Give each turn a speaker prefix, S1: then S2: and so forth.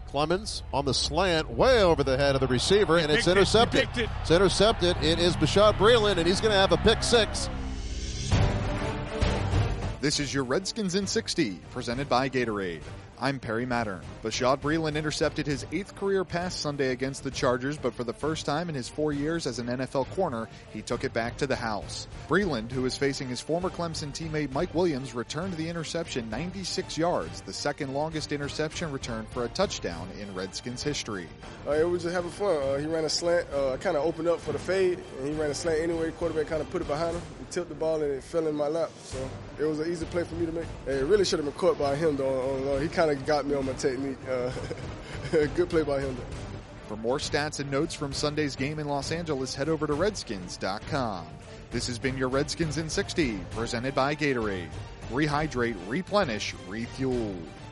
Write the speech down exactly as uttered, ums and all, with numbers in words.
S1: Clemens on the slant, way over the head of the receiver, and it's intercepted.
S2: It.
S1: It's intercepted. It is Bashaud Breeland, and he's going to have a pick six.
S3: This is your Redskins in sixty, presented by Gatorade. I'm Perry Mattern. Bashaud Breeland intercepted his eighth career pass Sunday against the Chargers, but for the first time in his four years as an N F L corner, he took it back to the house. Breeland, who is facing his former Clemson teammate Mike Williams, returned the interception ninety-six yards, the second longest interception return for a touchdown in Redskins history.
S4: Uh, it was just having fun. Uh, he ran a slant, uh, kind of opened up for the fade, and he ran a slant anyway. Quarterback kind of put it behind him. He tipped the ball, and it fell in my lap. So it was an easy play for me to make. It really should have been caught by him, though. Uh, he kind of got me on my technique. Uh, good play by him, though.
S3: For more stats and notes from Sunday's game in Los Angeles, head over to redskins dot com. This has been your Redskins in sixty, presented by Gatorade. Rehydrate, replenish, refuel.